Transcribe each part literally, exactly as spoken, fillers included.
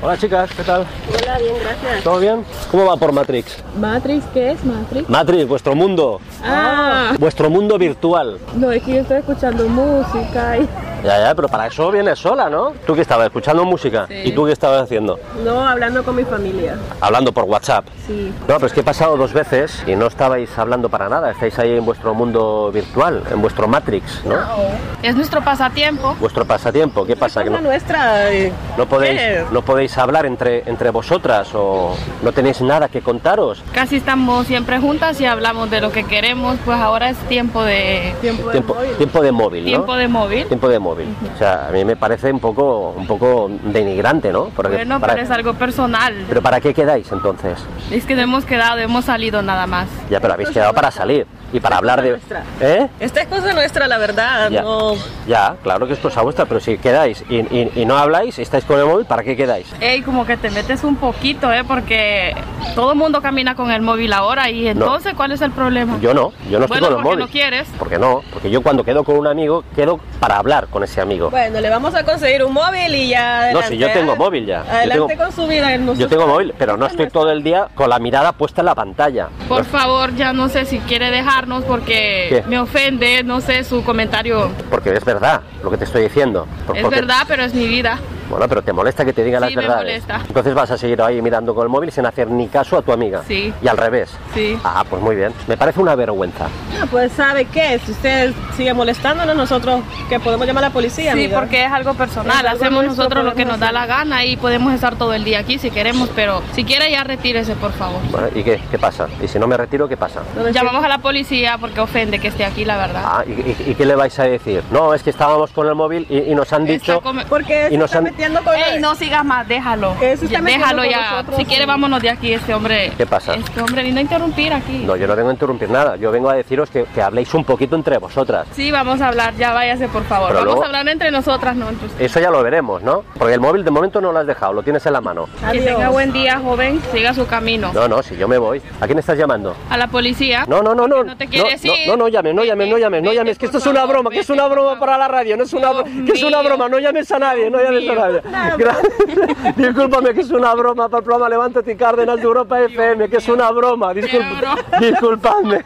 Hola chicas, ¿qué tal? Hola, bien, gracias. ¿Todo bien? ¿Cómo va por Matrix? ¿Matrix? ¿Qué es Matrix? Matrix, vuestro mundo. Ah, Vuestro mundo virtual. no, es que yo estoy escuchando música y... Ya, ya, pero para eso vienes sola, ¿no? ¿Tú qué estabas? ¿Escuchando música? Sí. ¿Y tú qué estabas haciendo? No, hablando con mi familia. Hablando por WhatsApp. Sí. No, pero es que he pasado dos veces y no estabais hablando para nada. Estáis ahí en vuestro mundo virtual, en vuestro Matrix, ¿no? Es nuestro pasatiempo. Vuestro pasatiempo. ¿Qué pasa? ¿Que Cosa no, nuestra... eh, no podéis, ¿qué? no podéis hablar entre, entre vosotras o no tenéis nada que contaros? Casi estamos siempre juntas y hablamos de lo que queremos, pues ahora es tiempo de Tiempo de Tiempo, móvil. tiempo de móvil, ¿no? tiempo de móvil. Tiempo de móvil. O sea, a mí me parece un poco, un poco denigrante, ¿no? Porque Bueno, para- pero es algo personal. ¿Pero para qué quedáis entonces? Es que no hemos quedado, hemos salido nada más. Ya, pero habéis quedado para salir y para hablar de... nuestra. ¿Eh? Esta es cosa nuestra, la verdad. Ya, No... ya, claro que es cosa vuestra, pero si quedáis y, y- y no habláis, estáis con el móvil, ¿para qué quedáis? Ey, como que te metes un poquito, ¿eh? Porque todo el mundo camina con el móvil ahora y entonces, ¿cuál es el problema? Yo no, yo no estoy Bueno, con el porque móvil. no quieres. ¿Por qué no? Porque yo cuando quedo con un amigo, quedo para hablar con ese amigo. Bueno, le vamos a conseguir un móvil y ya No, adelante. si yo tengo ¿eh? móvil ya. Yo Adelante tengo- con su vida. él nos Yo tengo usa. móvil, pero no estoy todo el día con la mirada puesta en la pantalla. Por favor, ya no sé si quiere dejarnos porque ¿Qué? me ofende, no sé, su comentario. Porque es verdad lo que te estoy diciendo. Por- Es porque- verdad, pero es mi vida. Bueno, pero te molesta que te diga las Sí, me verdades. molesta. Entonces vas a seguir ahí mirando con el móvil sin hacer ni caso a tu amiga. Sí. Y al revés. Sí. Ah, pues muy bien. Me parece una vergüenza. Ah, pues ¿sabe qué? Si usted sigue molestándonos, nosotros que podemos llamar a la policía, Sí, amiga. porque es algo personal. Es algo Hacemos nuestro, nosotros lo que podemos nos da la gana y podemos estar todo el día aquí si queremos, pero si quiere ya retírese, por favor. Bueno, ¿y qué? ¿Qué pasa? ¿Y si no me retiro, qué pasa? No, es que- Llamamos a la policía porque ofende que esté aquí, la verdad. Ah, ¿y, y- y qué le vais a decir? No, es que estábamos con el móvil y, y nos han dicho... Está come- Porque Y se nos está han- metiendo con... Ey, no sigas más, déjalo. Eso está Ya, metiendo déjalo con ya. nosotros, Si sí. quiere, vámonos de aquí, este hombre. ¿Qué pasa? Este hombre vino a interrumpir aquí. No, yo no vengo a interrumpir nada. Yo vengo a deciros que, que habléis un poquito entre vosotras. Sí, vamos a hablar, ya váyase, por favor. Pero Vamos luego- a hablar entre nosotras, no entre ustedes. Eso ya lo veremos, ¿no? Porque el móvil de momento no lo has dejado, lo tienes en la mano. Que Adiós. tenga buen día, joven. Siga su camino. No, no, si yo me voy. ¿A quién estás llamando? A la policía. No, no, no, no. No te quieres no, ir. no, no llames, no llames, no llames, no Vete, llames, que esto por es una favor, broma, que es vete, una por broma favor. para la radio, no es una, Dios que es una mío. broma, no llames a nadie, no Dios llames a mío. nadie. Gra- Discúlpame que es una broma para el programa Levántate y Cárdenas de Europa F M, que es una broma, Disculp- broma. disculpadme,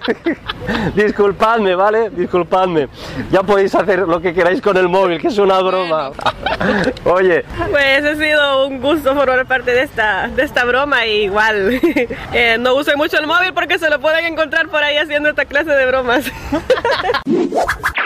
disculpadme, ¿vale? Disculpadme. Ya podéis hacer lo que queráis con el móvil, que es una broma. Oye, Pues ha sido un gusto formar parte de esta, de esta broma y igual eh, no use mucho el móvil porque se lo pueden encontrar por ahí haciendo esta clase de bromas.